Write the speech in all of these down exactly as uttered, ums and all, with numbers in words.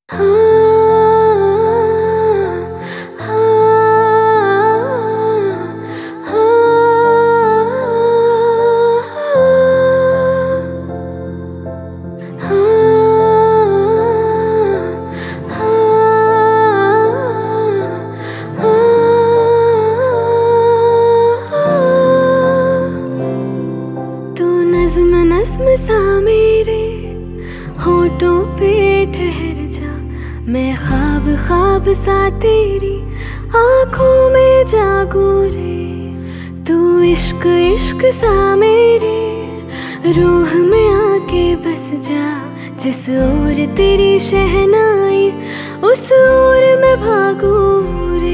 हाँ, हाँ, हाँ, हाँ, तू नज़्म नज़्म सा मेरे होठों पे ठहर जा, मैं ख्वाब ख्वाब सा तेरी आँखों में जागू रे। तू इश्क इश्क सा मेरे रूह में आके बस जा, जिस ओर तेरी शहनाई उस ओर मैं भागू रे।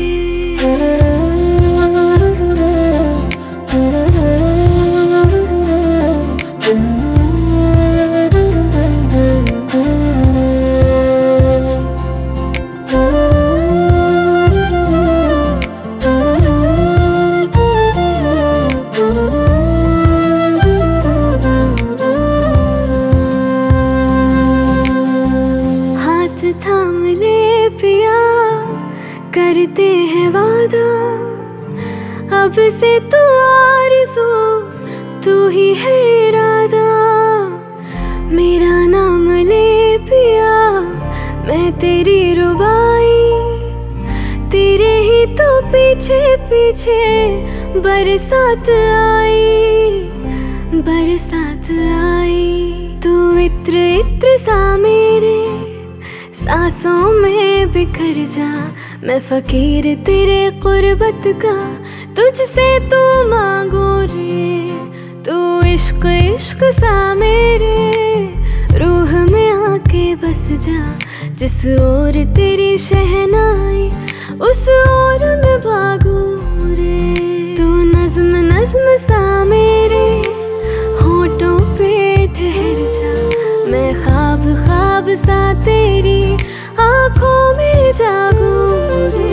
थाम ले पिया, करते हैं वादा, अब से तू आरज़ू तू ही है इरादा। मेरा नाम ले पिया, मैं तेरी रुबाई, तेरे ही तो पीछे पीछे बरसात आई, बरसात आई। तू इत्र इत्र सा मेरे सांसों में बिखर जा, मैं फकीर तेरे कुर्बत का तुझसे तू मांगू रे। तू इश्क इश्क सा मेरे रूह में आके बस जा, जिस ओर तेरी शहनाई उस ओर मैं भागू रे। तू नज़्म नज़्म सा मेरे होठों पे ठहर जा, मैं ख्वाब ख्वाब सा तेरी आँखों में जागू रे।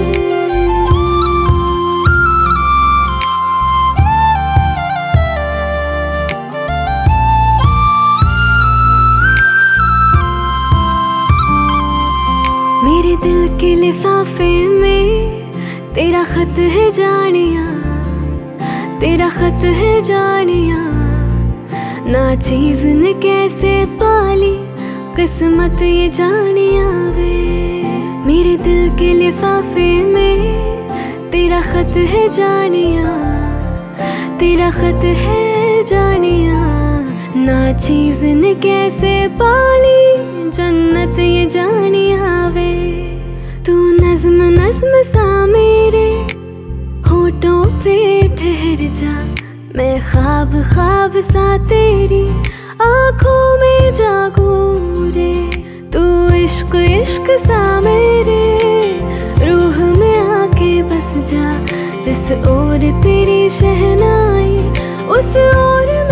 मेरे दिल के लिफाफे में तेरा खत है जानिया, तेरा खत है जानिया। ना चीज़ ने कैसे पाली किस्मत ये जानिया वे। मेरे दिल के लिफाफे में तेरा खत है जानिया, तेरा खत है जानिया। ना चीज़ ने कैसे पाली जन्नत ये जानिया वे। तू नज़्म नज़्म सा मेरे होठों पे ठहर जा, मैं ख्वाब ख्वाब सा तेरी आँखों में जागू रे। तू इश्क इश्क सा मेरे रूह में आके बस जा, जिस ओर तेरी शहनाई उस ओर